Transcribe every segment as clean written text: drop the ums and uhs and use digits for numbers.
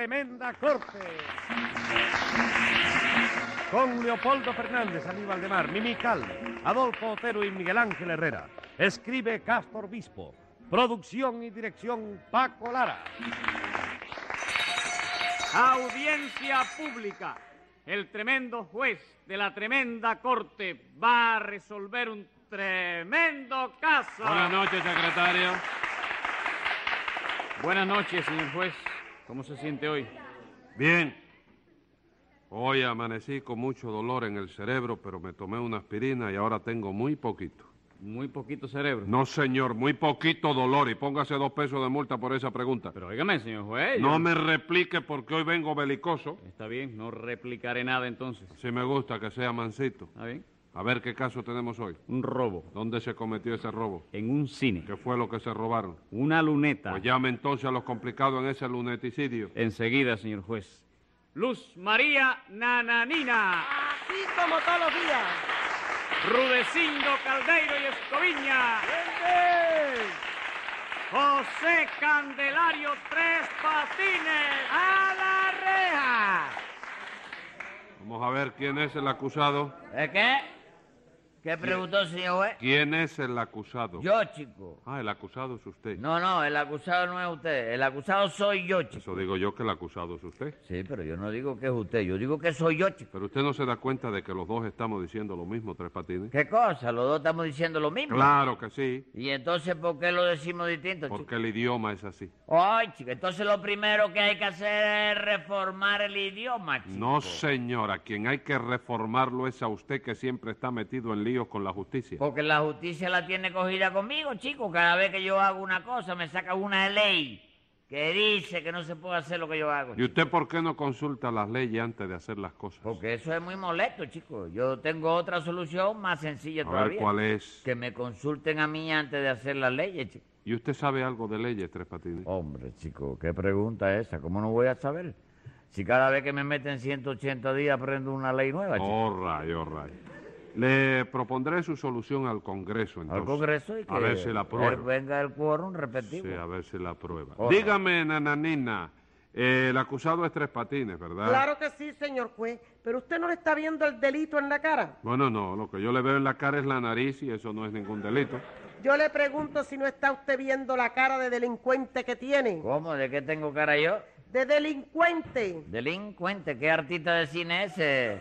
tremenda corte. Con Leopoldo Fernández, Aníbal de Mar, Mimi Cal, Adolfo Otero y Miguel Ángel Herrera. Escribe Cástor Bispo. Producción y dirección Paco Lara. Audiencia pública. El tremendo juez de la tremenda corte va a resolver un tremendo caso. Buenas noches, secretario. Buenas noches, señor juez. ¿Cómo se siente hoy? Bien. Hoy amanecí con mucho dolor en el cerebro, pero me tomé una aspirina y ahora tengo muy poquito. Muy poquito cerebro. No, señor, muy poquito dolor y póngase 2 pesos de multa por esa pregunta. Pero óigame, señor juez. No me replique porque hoy vengo belicoso. Está bien, no replicaré nada entonces. Sí me gusta que sea mansito. ¿Está bien? A ver qué caso tenemos hoy. Un robo. ¿Dónde se cometió ese robo? En un cine. ¿Qué fue lo que se robaron? Una luneta. Pues llame entonces a los complicados en ese luneticidio. Enseguida, señor juez. Luz María Nananina. Así como todos los días. Rudecindo Caldeiro y Escoviña. José Candelario Tres Patines. ¡A la reja! Vamos a ver quién es el acusado. ¿Es qué? ¿Qué preguntó, señor juez? ¿Quién es el acusado? Yo, chico. Ah, el acusado es usted. No, el acusado no es usted. El acusado soy yo, chico. Eso digo yo, que el acusado es usted. Sí, pero yo no digo que es usted. Yo digo que soy yo, chico. Pero usted no se da cuenta de que los dos estamos diciendo lo mismo, Tres Patines. ¿Qué cosa? Los dos estamos diciendo lo mismo. Claro que sí, ¿Y entonces por qué lo decimos distinto, chico? porque el idioma es así. Ay, chico, entonces lo primero que hay que hacer es reformar el idioma, chico. No, señora, quien hay que reformarlo es a usted, que siempre está metido en líos con la justicia. Porque la justicia la tiene cogida conmigo, chico. Cada vez que yo hago una cosa me saca una ley que dice que no se puede hacer lo que yo hago. ¿Y usted por qué no consulta las leyes antes de hacer las cosas? Porque eso es muy molesto, chico. Yo tengo otra solución más sencilla A todavía. ver cuál es. Que me consulten a mí antes de hacer las leyes, chico. ¿Y usted sabe algo de leyes, Tres Patines? Hombre, chico, ¿qué pregunta es esa? ¿Cómo no voy a saber? Si cada vez que me meten 180 días aprendo una ley nueva, chico. All right. Le propondré su solución al Congreso, entonces. Al Congreso y que A ver si la aprueba. venga el quórum repetido. Sí, a ver si la aprueba. Corra. Dígame, Nananina, el acusado es Tres Patines, ¿verdad? Claro que sí, señor juez. Pero usted no le está viendo el delito en la cara. Bueno, no, lo que yo le veo en la cara es la nariz y eso no es ningún delito. Yo le pregunto si no está usted viendo la cara de delincuente que tiene. ¿Cómo? ¿De qué tengo cara yo? ¡De delincuente! Delincuente. ¿Qué artista de cine es ese?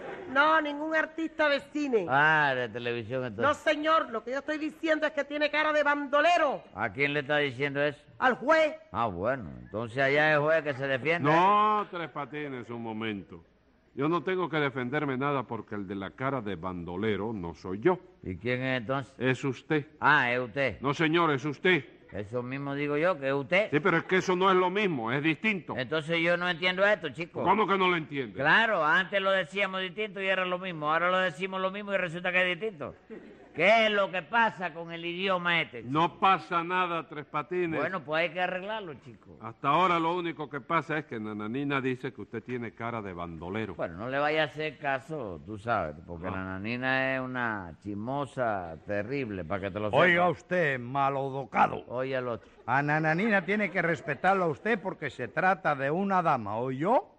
No, ningún artista de cine. Ah, de televisión No, entonces. señor, lo que yo estoy diciendo es que tiene cara de bandolero. ¿A quién le está diciendo eso? Al juez. Ah, bueno. Entonces allá es el juez que se defiende. No, Tres Patines, un momento. Yo no tengo que defenderme nada porque el de la cara de bandolero no soy yo. ¿Y quién es entonces? Es usted. Ah, es usted. No, señor, es usted. Eso mismo digo yo, que es usted. Sí, pero es que eso no es lo mismo, es distinto. Entonces yo no entiendo esto, chico. ¿Cómo que no lo entiende? Claro, antes lo decíamos distinto y era lo mismo. Ahora lo decimos lo mismo y resulta que es distinto. ¿Qué es lo que pasa con el idioma este, chico? No pasa nada, Tres Patines. Bueno, pues hay que arreglarlo, chico. Hasta ahora lo único que pasa es que Nananina dice que usted tiene cara de bandolero. Bueno, no le vaya a hacer caso, tú sabes, porque Ah. la nanina es una chismosa terrible, para que te lo sepas. Oiga usted, malodocado. Oye al otro. A Nananina tiene que respetarlo a usted porque se trata de una dama, ¿oyó?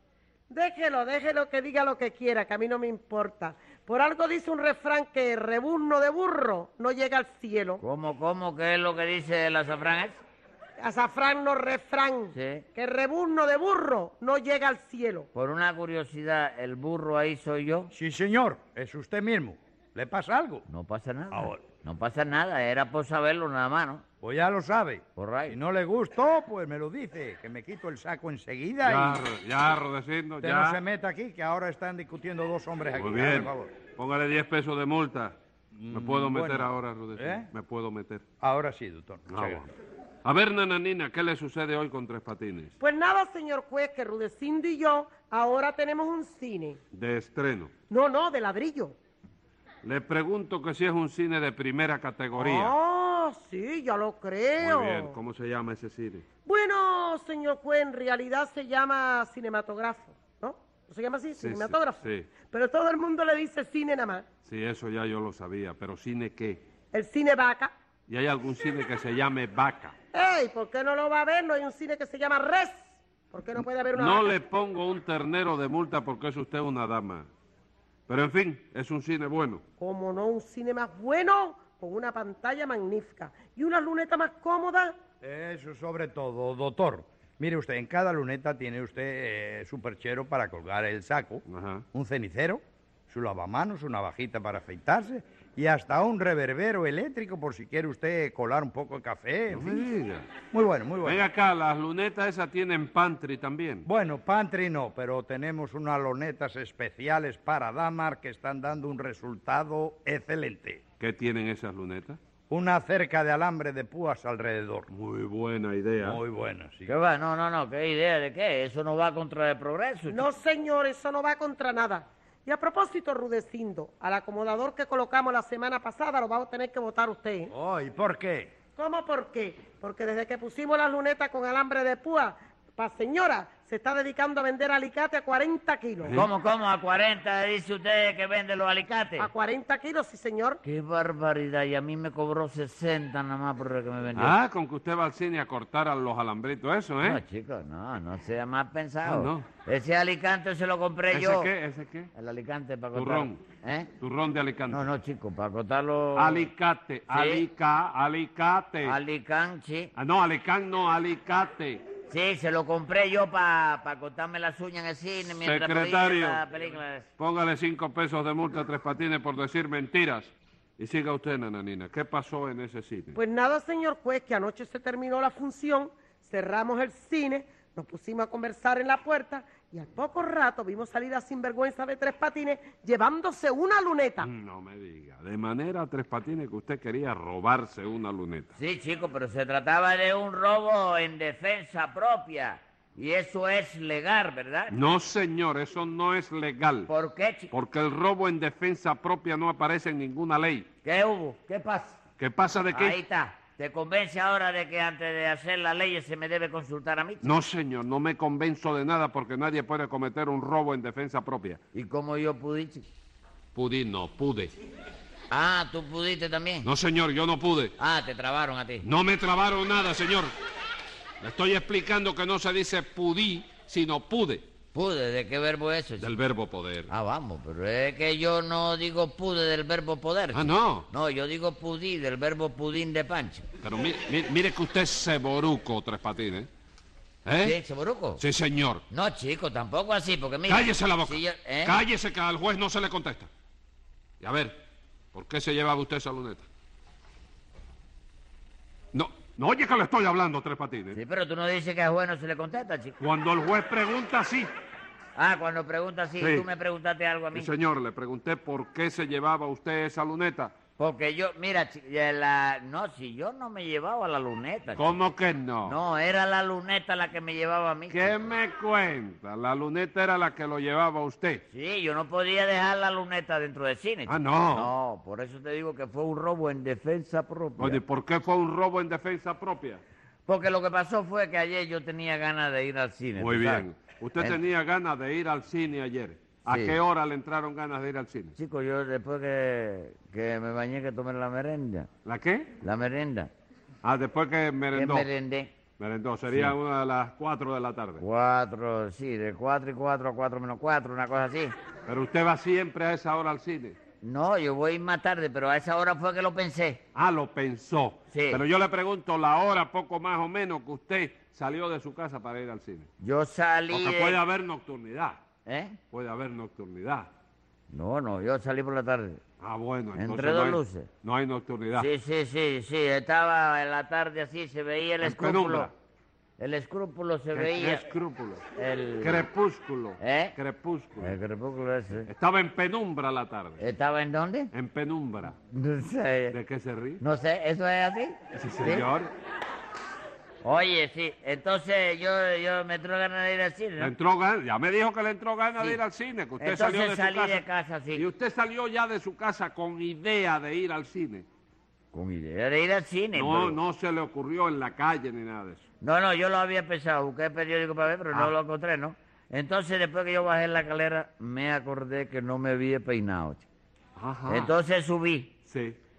Déjelo que diga lo que quiera, que a mí no me importa. Por algo dice un refrán que rebuzno de burro no llega al cielo. ¿Cómo? ¿Qué es lo que dice el azafrán ese? Azafrán no refrán. Sí. Que rebuzno de burro no llega al cielo. Por una curiosidad, ¿el burro ahí soy yo? Sí, señor, es usted mismo. ¿Le pasa algo? No pasa nada. Ahora. No pasa nada, era por saberlo nada más, ¿no? Pues ya lo sabe. Por ahí. Si no le gustó, pues me lo dice, que me quito el saco enseguida Ya, Rodecindo, usted ya. no se meta aquí, que ahora están discutiendo 2 hombres aquí. Muy Por bien. favor. Póngale 10 pesos de multa. ¿Me puedo meter bueno. ahora, Rodecindo? ¿Eh? ¿Me puedo meter? Ahora sí, doctor. Muchas Ah, gracias. bueno. A ver, Nananina, ¿qué le sucede hoy con Tres Patines? Pues nada, señor juez, que Rudecindo y yo ahora tenemos un cine. De estreno. No, de ladrillo. Le pregunto que si es un cine de primera categoría. Ah, sí, ya lo creo. Muy bien, ¿cómo se llama ese cine? Bueno, señor juez, en realidad se llama cinematógrafo, ¿no? ¿No se llama así? Sí, Cinematógrafo. sí. Pero todo el mundo le dice cine nada más. Sí, eso ya yo lo sabía, pero ¿cine qué? El cine vaca. ¿Y hay algún cine que se llame Vaca? ¡Ey! ¿Por qué no lo va a ver? No hay un cine que se llama Res. ¿Por qué no puede haber una No vaca? le pongo un ternero de multa porque es usted una dama. Pero en fin, es un cine bueno. Como no, un cine más bueno, con una pantalla magnífica y una luneta más cómoda. Eso sobre todo, doctor. Mire usted, en cada luneta tiene usted su perchero para colgar el saco, Ajá. un cenicero, su lavamanos, una navajita para afeitarse y hasta un reverbero eléctrico por si quiere usted colar un poco de café. No En me fin. diga. Muy bueno, muy bueno. Venga acá, las lunetas esas tienen pantry también. Bueno, pantry no, pero tenemos unas lonetas especiales para damas que están dando un resultado excelente. ¿Qué tienen esas lunetas? Una cerca de alambre de púas alrededor. Muy buena idea. Muy buena, sí. ¿Qué va? No, ¿qué idea de qué? Eso no va contra el progreso. No, señor, eso no va contra nada. Y a propósito, Rudecindo, al acomodador que colocamos la semana pasada lo va a tener que votar usted. ¿Eh? Oh, ¿y por qué? ¿Cómo por qué? Porque desde que pusimos las lunetas con alambre de púa, pa' señora, se está dedicando a vender alicate a 40 kilos. ¿Cómo? ¿A 40 dice usted que vende los alicates? A 40 kilos, sí, señor. ¡Qué barbaridad! Y a mí me cobró 60 nada más por el que me vendió. Ah, con que usted va al cine a cortar a los alambritos, eso, ¿eh? No, chicos, no sea más pensado. Ah, no. Ese alicante se lo compré ¿Ese yo. qué? ¿Ese qué? El alicante para cortar. Turrón. ¿Eh? Turrón de Alicante. No, chico, para cortarlo. Alicate, alicate. Alicante. Ah, no, Alicante, no, Alicate. Sí, se lo compré yo para cortarme las uñas en el cine mientras Secretario. veía la película. Póngale 5 pesos de multa a Tres Patines por decir mentiras. Y siga usted, nananina. ¿Qué pasó en ese cine? Pues nada, señor juez, que anoche se terminó la función, cerramos el cine, nos pusimos a conversar en la puerta y al poco rato vimos salir a sinvergüenza de Tres Patines llevándose una luneta. No me diga. De manera, Tres Patines, que usted quería robarse una luneta. Sí, chico, pero se trataba de un robo en defensa propia. Y eso es legal, ¿verdad? No, señor, eso no es legal. ¿Por qué, chico? Porque el robo en defensa propia no aparece en ninguna ley. ¿Qué hubo? ¿Qué pasa? ¿Qué pasa de qué? Ahí está. ¿Te convence ahora de que antes de hacer las leyes se me debe consultar a mí? No, señor, no me convenzo de nada porque nadie puede cometer un robo en defensa propia. ¿Y cómo yo pude, chico? Pude. Ah, ¿tú pudiste también? No, señor, yo no pude. Ah, te trabaron a ti. No me trabaron nada, señor. Le estoy explicando que no se dice pudí, sino pude. ¿Pude? ¿De qué verbo es eso, chico? Del verbo poder. Ah, vamos, pero es que yo no digo pude del verbo poder. Ah, chico. no. No, yo digo pudí del verbo pudín de pancho. Pero mire que usted es ceboruco, Tres Patines. ¿Eh? ¿Sí, Chaburuco? Sí, señor. No, chico, tampoco así, porque mira... Cállese la boca. si yo- ¿eh? Cállese que al juez no se le contesta. Y a ver, ¿por qué se llevaba usted esa luneta? No oye que le estoy hablando, Tres Patines. Sí, pero tú no dices que al juez no se le contesta, chico. Cuando el juez pregunta, sí. Ah, cuando preguntas sí, Sí. tú me preguntaste algo a mí. Sí, señor, le pregunté por qué se llevaba usted esa luneta. Porque yo, mira, no, si yo no me llevaba la luneta. chico. ¿Cómo que no? No, era la luneta la que me llevaba a mí. ¿Qué chico. me cuenta? La luneta era la que lo llevaba usted. Sí, yo no podía dejar la luneta dentro del cine. Ah, chico. no. No, por eso te digo que fue un robo en defensa propia. Oye, ¿por qué fue un robo en defensa propia? Porque lo que pasó fue que ayer yo tenía ganas de ir al cine. Muy ¿tú sabes? bien. Usted En- tenía ganas de ir al cine ayer. ¿A Sí. qué hora le entraron ganas de ir al cine? Chico, yo después que me bañé que tomé la merenda. ¿La qué? La merenda. Ah, después que ¿Qué merendó. merendé? Merendó, sería Sí. una de las 4 de la tarde. 4, sí, de 4 y 4 a 4 menos 4, una cosa así. Pero usted va siempre a esa hora al cine. No, yo voy más tarde, pero a esa hora fue que lo pensé. Ah, lo pensó. Sí. Pero yo le pregunto la hora, poco más o menos, que usted salió de su casa para ir al cine. Yo salí Porque de- puede haber nocturnidad. ¿Eh? Puede haber nocturnidad. No, yo salí por la tarde. Ah, bueno, entonces Entre no dos hay, luces. no hay nocturnidad. Sí, estaba en la tarde así, se veía el En escrúpulo. penumbra. El escrúpulo se ¿Qué veía. escrúpulo? El... Crepúsculo. ¿Eh? Crepúsculo. El crepúsculo ese. Estaba en penumbra la tarde. ¿Estaba en dónde? En penumbra. No sé. ¿De qué se ríe? No sé, ¿eso es así? Sí, señor. Oye, sí, entonces yo me entró ganas de ir al cine, Le ¿no? entró ganas, ya me dijo que le entró ganas Sí. de ir al cine, que usted Entonces salió de su salí casa. de casa, sí. Y usted salió ya de su casa con idea de ir al cine. Con idea de ir al cine. No, pero- no se le ocurrió en la calle ni nada de eso. No, yo lo había pensado, busqué el periódico para ver, pero Ah. no lo encontré, ¿no? Entonces, después que yo bajé la escalera, me acordé que no me había peinado, chico. Ajá. Entonces subí. Sí.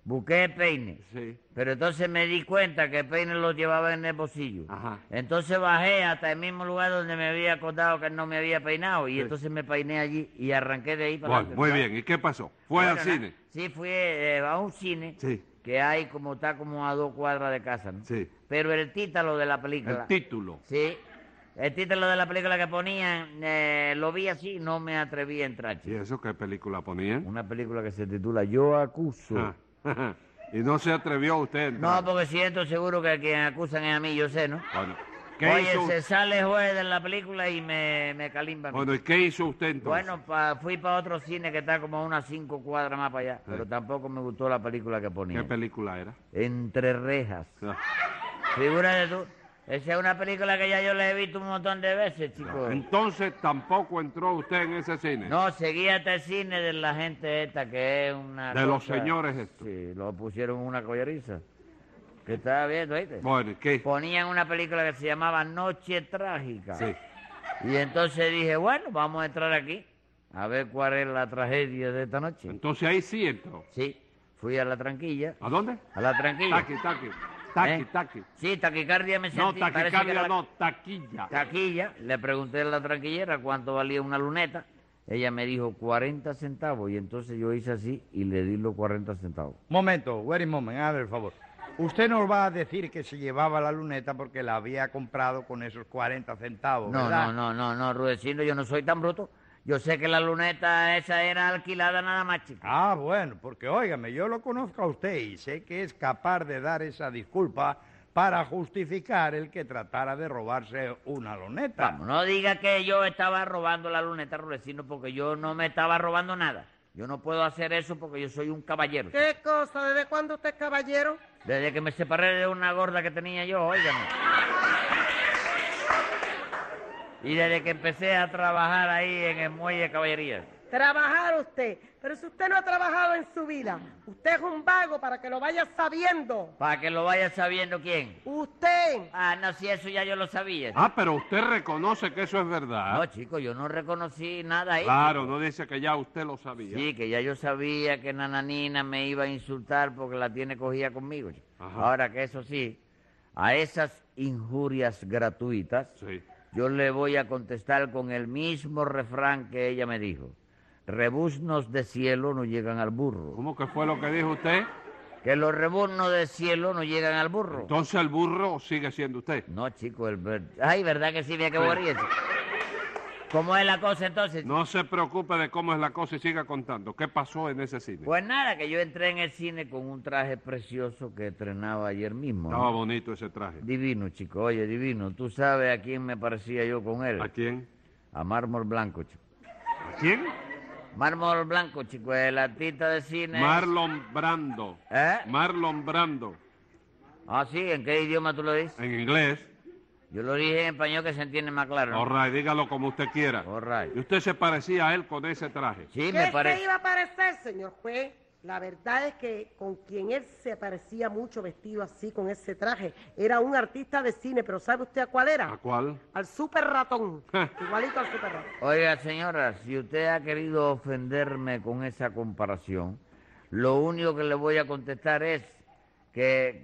busqué el peine. Sí. Pero entonces me di cuenta que el peine lo llevaba en el bolsillo. Ajá. Entonces bajé hasta el mismo lugar donde me había acordado que él no me había peinado. Y Sí. entonces me peiné allí y arranqué de ahí para Bueno, adelante. muy bien. ¿Y qué pasó? ¿Fue Bueno, al nada. cine? Sí, fui a un cine Sí. que hay está como a 2 cuadras de casa, ¿no? Sí. Pero el título de la película... El título. Sí, el título de la película que ponían, lo vi así y no me atreví a entrar, ¿Y chico. eso qué película ponían? Una película que se titula Yo acuso. Ah, y no se atrevió usted a entrar. No, porque siento seguro que a quien acusan es a mí, yo sé, ¿no? Bueno, ¿qué Oye, hizo? se sale el juez de la película y me calimba a mí. Bueno, ¿y qué hizo usted entonces? Bueno, fui para otro cine que está como a unas 5 cuadras más para allá, pero tampoco me gustó la película que ¿Qué ponía. película era? Entre rejas. Ah, Figúrate tú, esa es una película que ya yo la he visto un montón de veces, chico. Entonces tampoco entró usted en ese cine. No, seguía hasta el cine de la gente esta, que es una De los cosa- señores estos. Sí, lo pusieron en una colleriza. Que estaba viendo, ¿viste? Bueno, ¿y qué? Ponían una película que se llamaba Noche Trágica. Sí. Y entonces dije, bueno, vamos a entrar aquí, a ver cuál es la tragedia de esta noche. Entonces ahí sí entró. Sí, fui a la tranquilla. ¿A dónde? A la tranquilla. Taqui, taqui. Taqui, ¿Eh? taqui. Sí, taquicardia me No, sentí. parece que taquicardia era la- no, taquilla. Taquilla, le pregunté a la tranquillera cuánto valía una luneta. Ella me dijo 40 centavos y entonces yo hice así y le di los 40 centavos. Momento, wait a moment, a ver, por favor. Usted nos va a decir que se llevaba la luneta porque la había comprado con esos 40 centavos, No, ¿verdad? no, Rudecindo, yo no soy tan bruto. Yo sé que la luneta esa era alquilada nada más, chico. Ah, bueno, porque óigame, yo lo conozco a usted y sé que es capaz de dar esa disculpa para justificar el que tratara de robarse una luneta. Vamos, no diga que yo estaba robando la luneta, Rudecindo, porque yo no me estaba robando nada. Yo no puedo hacer eso porque yo soy un caballero. ¿Qué cosa? ¿Desde cuándo usted es caballero? Desde que me separé de una gorda que tenía yo, óigame. Y desde que empecé a trabajar ahí en el muelle de caballería. Trabajar usted. Pero si usted no ha trabajado en su vida, usted es un vago para que lo vaya sabiendo. Para que lo vaya sabiendo quién. Usted. Ah, no, si eso ya yo lo sabía. Ah, pero usted reconoce que eso es verdad. No, chico, yo no reconocí nada ahí. Claro, chico. no dice que ya usted lo sabía. Sí, que ya yo sabía que Nananina me iba a insultar porque la tiene cogida conmigo, chico. Ajá. Ahora que eso sí, a esas injurias gratuitas, Sí. yo le voy a contestar con el mismo refrán que ella me dijo. Rebuznos de cielo no llegan al burro. ¿Cómo que fue lo que dijo usted? Que los rebuznos de cielo no llegan al burro. Entonces el burro sigue siendo usted. No, chico, ay, ¿verdad que sí? Mira que bobería, chico. ¿Cómo es la cosa entonces? No se preocupe de cómo es la cosa y siga contando. ¿Qué pasó en ese cine? Pues nada, que yo entré en el cine con un traje precioso que estrenaba ayer mismo. ¿no? Estaba bonito ese traje. Divino, chico, oye, divino. ¿Tú sabes a quién me parecía yo con él? ¿A quién? A Mármol Blanco, chico. ¿A quién? Mármol Blanco, chico, el artista de cine. Marlon Brando. ¿Eh? Marlon Brando. Ah, sí, ¿en qué idioma tú lo dices? En inglés. Yo lo dije en español que se entiende más claro. ¿no? All right, dígalo como usted quiera. All right. Y usted se parecía a él con ese traje. Sí, ¿Qué me se parece. iba a parecer, señor juez? La verdad es que con quien él se parecía mucho vestido así, con ese traje, era un artista de cine, pero ¿sabe usted a cuál ¿A era? cuál? Al Super Ratón. Igualito al Super Ratón. Oiga, señora, si usted ha querido ofenderme con esa comparación, lo único que le voy a contestar es que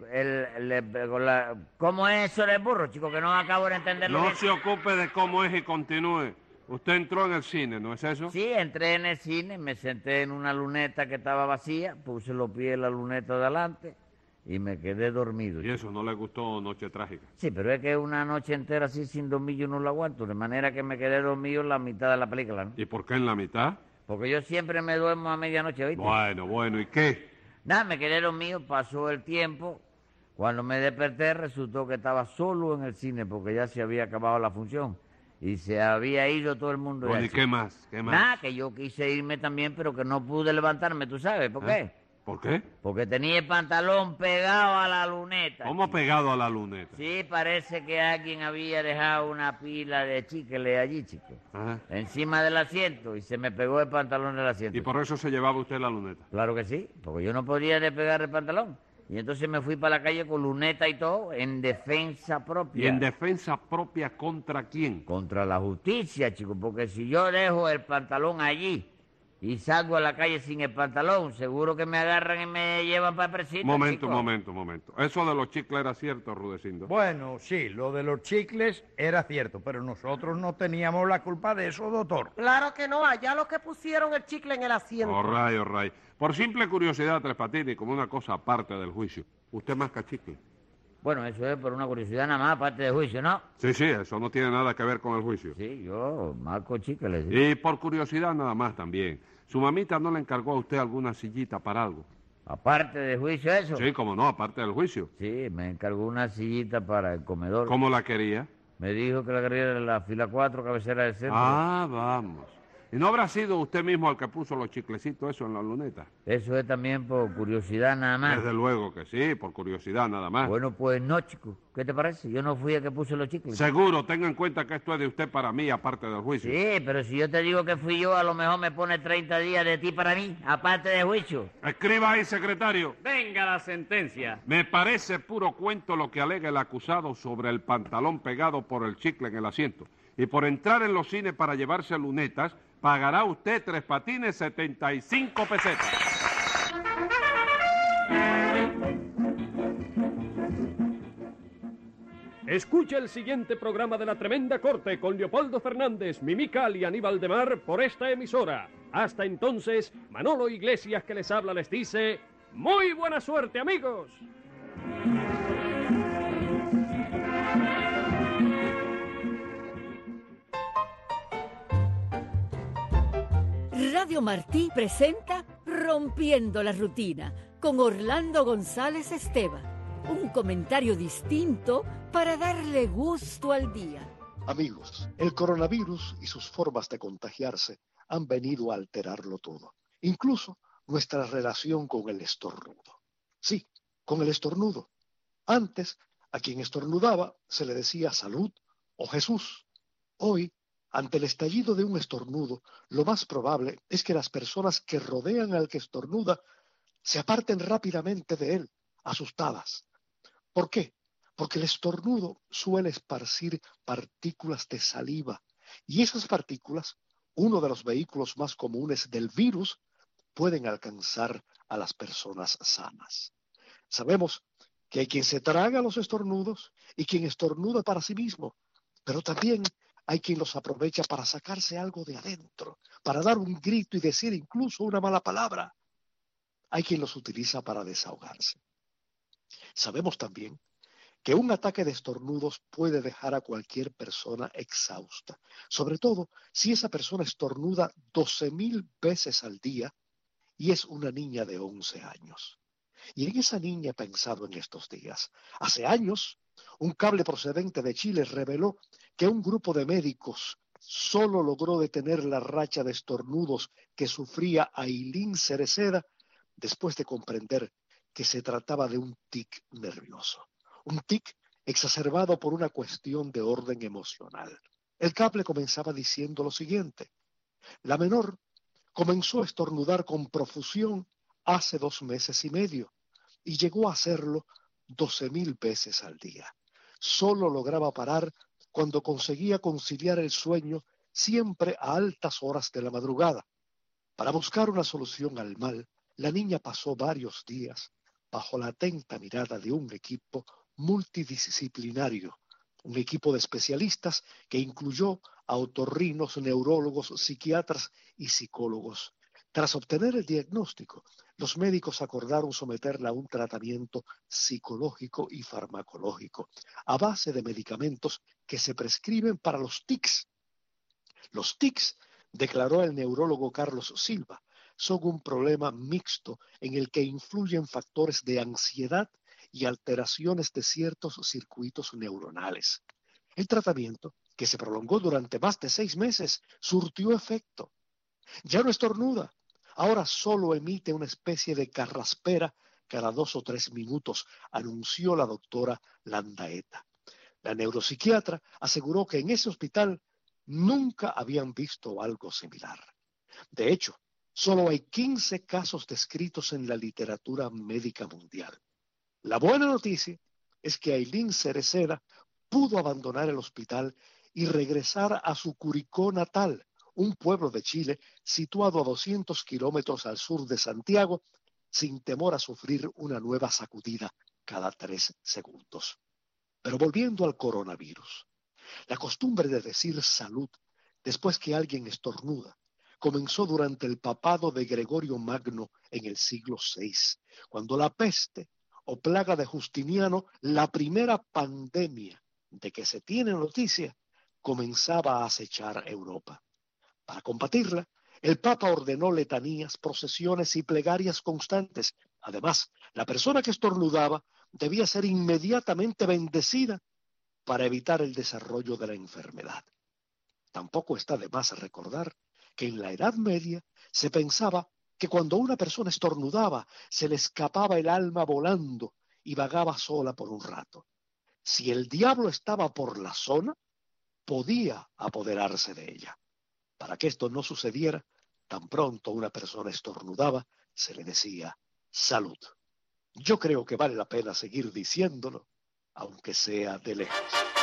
¿cómo es eso del burro, chico? Que no acabo de entenderlo No bien. se ocupe de cómo es y continúe. Usted entró en el cine, ¿no es eso? Sí, entré en el cine, me senté en una luneta que estaba vacía, puse los pies en la luneta de adelante y me quedé dormido. Y eso no le gustó Noche Trágica. Sí, pero es que una noche entera así sin dormir yo no lo aguanto, de manera que me quedé dormido en la mitad de la película, ¿no? ¿Y por qué en la mitad? Porque yo siempre me duermo a medianoche, ¿viste? Bueno, ¿y qué? Nada, me quedé dormido, pasó el tiempo. Cuando me desperté resultó que estaba solo en el cine porque ya se había acabado la función y se había ido todo el mundo. Bueno, ya, ¿y chico. qué más? ¿Qué más? Nada, que yo quise irme también, pero que no pude levantarme, ¿tú sabes por qué? ¿Por qué? Porque tenía el pantalón pegado a la luneta. ¿Cómo chico. pegado a la luneta? Sí, parece que alguien había dejado una pila de chicle allí, chico. Ajá. Encima del asiento y se me pegó el pantalón del asiento. ¿Y por eso se llevaba usted la luneta? Claro que sí, porque yo no podía despegar el pantalón. Y entonces me fui para la calle con luneta y todo, en defensa propia. ¿Y en defensa propia contra quién? Contra la justicia, chico, porque si yo dejo el pantalón allí y salgo a la calle sin el pantalón, seguro que me agarran y me llevan para presito. Momento, chico. momento. Eso de los chicles era cierto, Rudecindo. Bueno, sí, lo de los chicles era cierto, pero nosotros no teníamos la culpa de eso, doctor. Claro que no, allá los que pusieron el chicle en el asiento. All right. Por simple curiosidad, Tres Patines, y como una cosa aparte del juicio, ¿usted masca chicle? Bueno, eso es por una curiosidad nada más, aparte del juicio, ¿no? Sí, eso no tiene nada que ver con el juicio. Sí, yo marco chicles. ¿Sí? Y por curiosidad nada más también. ¿Su mamita no le encargó a usted alguna sillita para algo? Aparte del juicio eso. Sí, como no, aparte del juicio. Sí, me encargó una sillita para el comedor. ¿Cómo la quería? Me dijo que la quería en la fila 4, cabecera del centro. Ah, vamos. ¿Y no habrá sido usted mismo el que puso los chiclecitos eso en la luneta? Eso es también por curiosidad nada más. Desde luego que sí, por curiosidad nada más. Bueno, pues no, chico. ¿Qué te parece? Yo no fui el que puse los chicles. Seguro, tenga en cuenta que esto es de usted para mí, aparte del juicio. Sí, pero si yo te digo que fui yo, a lo mejor me pone 30 días de ti para mí, aparte del juicio. Escriba ahí, secretario. Venga la sentencia. Me parece puro cuento lo que alega el acusado sobre el pantalón pegado por el chicle en el asiento. Y por entrar en los cines para llevarse lunetas, pagará usted Tres Patines 75 pesetas. Escucha el siguiente programa de La Tremenda Corte con Leopoldo Fernández, Mimical y Aníbal de Mar por esta emisora. Hasta entonces, Manolo Iglesias que les habla les dice, ¡muy buena suerte, amigos! Radio Martí presenta Rompiendo la Rutina con Orlando González Esteban. Un comentario distinto para darle gusto al día. Amigos, el coronavirus y sus formas de contagiarse han venido a alterarlo todo, incluso nuestra relación con el estornudo. Sí, con el estornudo. Antes, a quien estornudaba se le decía salud o Jesús. Hoy, ante el estallido de un estornudo, lo más probable es que las personas que rodean al que estornuda se aparten rápidamente de él, asustadas. ¿Por qué? Porque el estornudo suele esparcir partículas de saliva y esas partículas, uno de los vehículos más comunes del virus, pueden alcanzar a las personas sanas. Sabemos que hay quien se traga los estornudos y quien estornuda para sí mismo, pero también hay quien los aprovecha para sacarse algo de adentro, para dar un grito y decir incluso una mala palabra. Hay quien los utiliza para desahogarse. Sabemos también que un ataque de estornudos puede dejar a cualquier persona exhausta, sobre todo si esa persona estornuda 12,000 veces al día y es una niña de 11 años. Y en esa niña he pensado en estos días. Hace años, un cable procedente de Chile reveló que un grupo de médicos solo logró detener la racha de estornudos que sufría Ailín Cereceda después de comprender que se trataba de un tic nervioso. Un tic exacerbado por una cuestión de orden emocional. El cable comenzaba diciendo lo siguiente: la menor comenzó a estornudar con profusión hace 2 meses y medio y llegó a hacerlo 12,000 veces al día. Solo lograba parar cuando conseguía conciliar el sueño siempre a altas horas de la madrugada. Para buscar una solución al mal, la niña pasó varios días bajo la atenta mirada de un equipo multidisciplinario, un equipo de especialistas que incluyó a otorrinos, neurólogos, psiquiatras y psicólogos. Tras obtener el diagnóstico, los médicos acordaron someterla a un tratamiento psicológico y farmacológico a base de medicamentos que se prescriben para los tics. Los tics, declaró el neurólogo Carlos Silva, son un problema mixto en el que influyen factores de ansiedad y alteraciones de ciertos circuitos neuronales. El tratamiento, que se prolongó durante más de 6 meses, surtió efecto. Ya no estornuda, ahora solo emite una especie de carraspera cada 2 o 3 minutos, anunció la doctora Landaeta. La neuropsiquiatra aseguró que en ese hospital nunca habían visto algo similar. De hecho, solo hay 15 casos descritos en la literatura médica mundial. La buena noticia es que Ailín Cereceda pudo abandonar el hospital y regresar a su Curicó natal, un pueblo de Chile situado a 200 kilómetros al sur de Santiago, sin temor a sufrir una nueva sacudida cada 3 segundos. Pero volviendo al coronavirus, la costumbre de decir salud después que alguien estornuda comenzó durante el papado de Gregorio Magno en el siglo VI, cuando la peste o plaga de Justiniano, la primera pandemia de que se tiene noticia, comenzaba a acechar Europa. Para combatirla, el Papa ordenó letanías, procesiones y plegarias constantes. Además, la persona que estornudaba debía ser inmediatamente bendecida para evitar el desarrollo de la enfermedad. Tampoco está de más recordar que en la Edad Media se pensaba que cuando una persona estornudaba se le escapaba el alma volando y vagaba sola por un rato. Si el diablo estaba por la zona, podía apoderarse de ella. Para que esto no sucediera, tan pronto una persona estornudaba, se le decía salud. Yo creo que vale la pena seguir diciéndolo, aunque sea de lejos.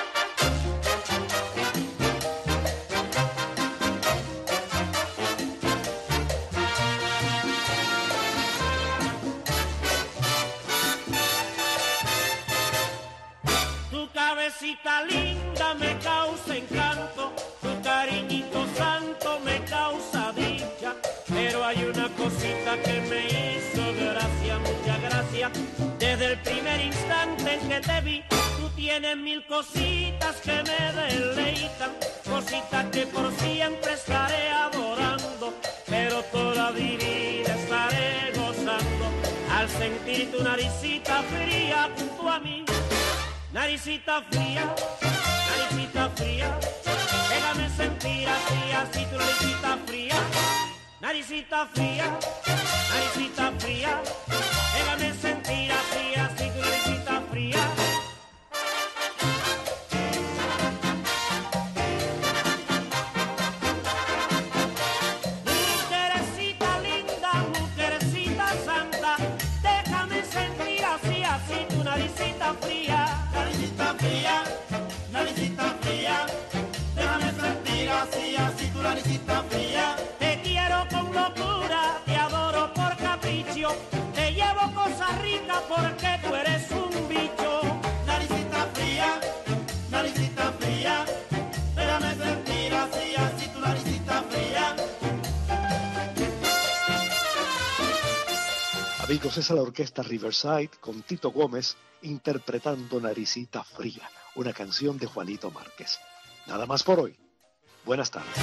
Cabecita linda me causa encanto, tu cariñito santo me causa dicha, pero hay una cosita que me hizo gracia, mucha gracia, desde el primer instante en que te vi. Tú tienes 1000 cositas que me deleitan, cositas que por siempre estaré adorando, pero toda mi vida estaré gozando al sentir tu naricita fría junto a mí. Naricita fría, déjame sentir así, así tu naricita fría. Naricita fría, déjame sentir así, así tu naricita fría. Mujercita linda, mujercita santa, déjame sentir así, así tu naricita fría. Naricita fría, déjame sentir así, así tu naricita fría. Te quiero con locura, te adoro por capricho, te llevo cosas ricas porque tú eres un bicho. Naricita fría, déjame sentir así, así tu naricita fría. Amigos, esa es la orquesta Riverside con Tito Gómez interpretando Naricita Fría, una canción de Juanito Márquez. Nada más por hoy. Buenas tardes.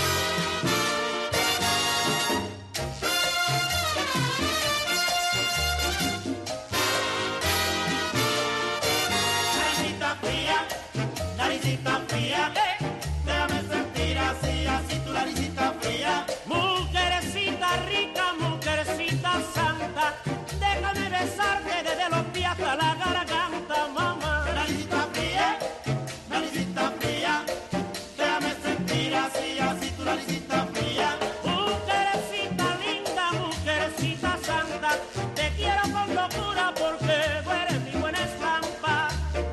Naricita fría, déjame sentir así, así tu naricita fría. Mujercita rica, mujercita santa, déjame besarte desde los pies hasta la garganta, mamá. Naricita fría, déjame sentir así, así tu naricita fría. Mujercita linda, mujercita santa, te quiero con locura porque tú eres mi buena estampa.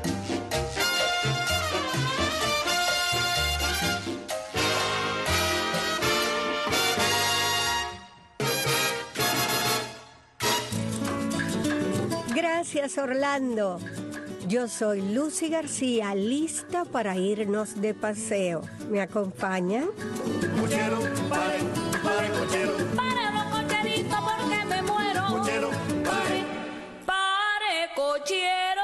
Gracias, Orlando. Yo soy Lucy García, lista para irnos de paseo. ¿Me acompañan? Cochero, pare, cochero. Pare los cocheritos porque me muero. Cochero, pare, cochero.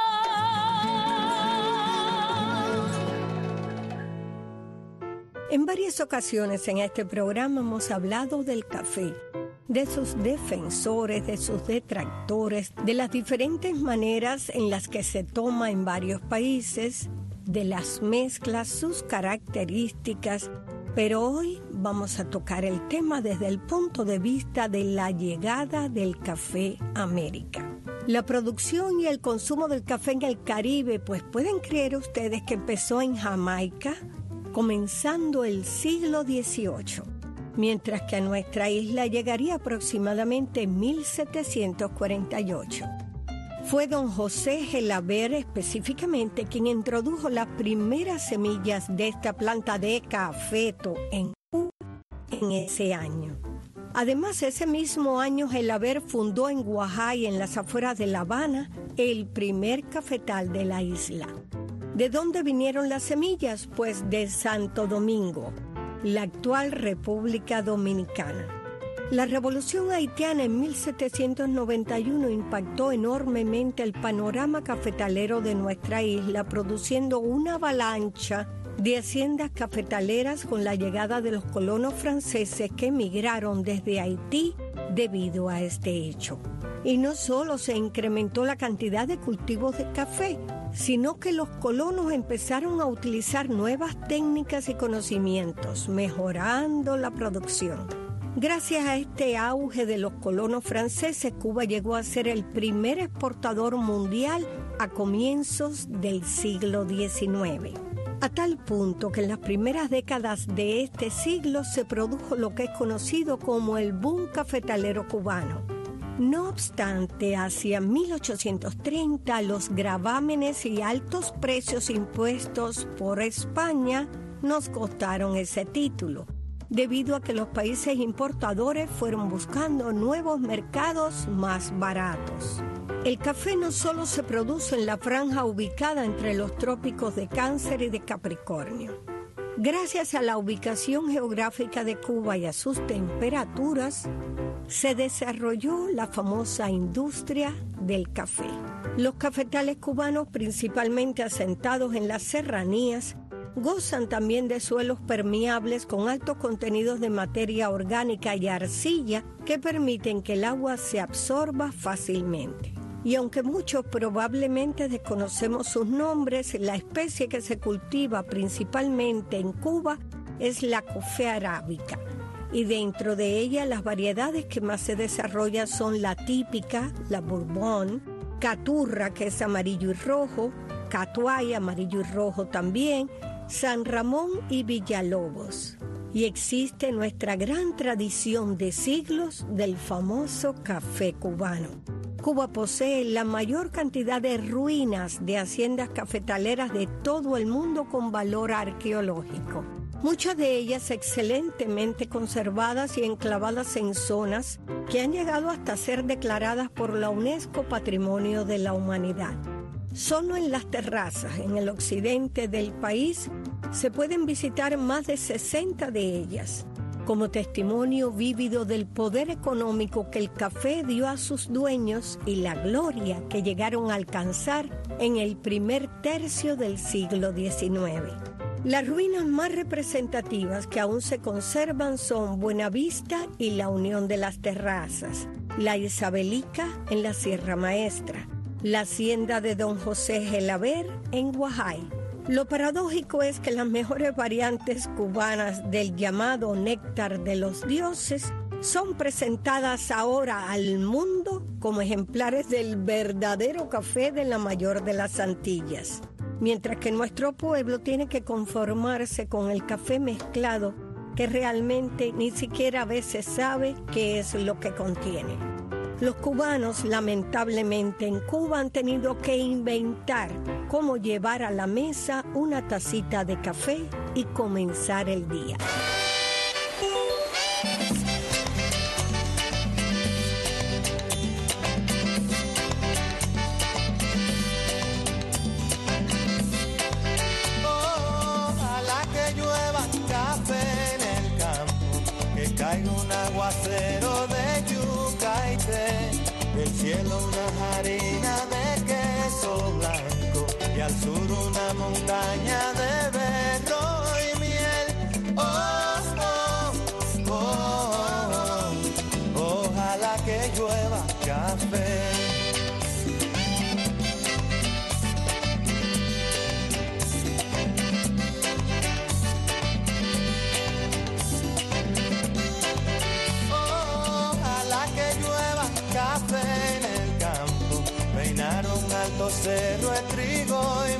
En varias ocasiones en este programa hemos hablado del café, de sus defensores, de sus detractores, de las diferentes maneras en las que se toma en varios países, de las mezclas, sus características, pero hoy vamos a tocar el tema desde el punto de vista de la llegada del café a América. La producción y el consumo del café en el Caribe, pues pueden creer ustedes que empezó en Jamaica, comenzando el siglo XVIII. Mientras que a nuestra isla llegaría aproximadamente en 1748. Fue don José Gelabert específicamente quien introdujo las primeras semillas de esta planta de cafeto en en ese año. Además, ese mismo año Gelabert fundó en Guajay, en las afueras de La Habana, el primer cafetal de la isla. ¿De dónde vinieron las semillas? Pues de Santo Domingo, la actual República Dominicana. La revolución haitiana en 1791 impactó enormemente el panorama cafetalero de nuestra isla, produciendo una avalancha de haciendas cafetaleras con la llegada de los colonos franceses que emigraron desde Haití debido a este hecho. Y no solo se incrementó la cantidad de cultivos de café, sino que los colonos empezaron a utilizar nuevas técnicas y conocimientos, mejorando la producción. Gracias a este auge de los colonos franceses, Cuba llegó a ser el primer exportador mundial a comienzos del siglo XIX. A tal punto que en las primeras décadas de este siglo se produjo lo que es conocido como el boom cafetalero cubano. No obstante, hacia 1830 los gravámenes y altos precios impuestos por España nos costaron ese título, debido a que los países importadores fueron buscando nuevos mercados más baratos. El café no solo se produce en la franja ubicada entre los trópicos de Cáncer y de Capricornio. Gracias a la ubicación geográfica de Cuba y a sus temperaturas, se desarrolló la famosa industria del café. Los cafetales cubanos, principalmente asentados en las serranías, gozan también de suelos permeables con altos contenidos de materia orgánica y arcilla que permiten que el agua se absorba fácilmente. Y aunque muchos probablemente desconocemos sus nombres, la especie que se cultiva principalmente en Cuba es la café arábica. Y dentro de ella las variedades que más se desarrollan son la típica, la bourbon, caturra, que es amarillo y rojo, catuay, amarillo y rojo también, San Ramón y Villalobos. Y existe nuestra gran tradición de siglos del famoso café cubano. Cuba posee la mayor cantidad de ruinas de haciendas cafetaleras de todo el mundo con valor arqueológico. Muchas de ellas excelentemente conservadas y enclavadas en zonas que han llegado hasta ser declaradas por la UNESCO Patrimonio de la Humanidad. Solo en las terrazas, en el occidente del país, se pueden visitar más de 60 de ellas, como testimonio vívido del poder económico que el café dio a sus dueños y la gloria que llegaron a alcanzar en el primer tercio del siglo XIX. Las ruinas más representativas que aún se conservan son Buenavista y la Unión de las Terrazas, la Isabelica en la Sierra Maestra, la hacienda de don José Gelabert en Guajay. Lo paradójico es que las mejores variantes cubanas del llamado néctar de los dioses son presentadas ahora al mundo como ejemplares del verdadero café de la mayor de las Antillas, mientras que nuestro pueblo tiene que conformarse con el café mezclado que realmente ni siquiera a veces sabe qué es lo que contiene. Los cubanos, lamentablemente, en Cuba han tenido que inventar cómo llevar a la mesa una tacita de café y comenzar el día. Ojalá que llueva café en el campo, que caiga un aguacero de yuca y té, del cielo una harina de queso blanco y al sur una montaña de berro y miel. Ojalá que llueva café. Café en el campo, peinaron alto cerro el trigo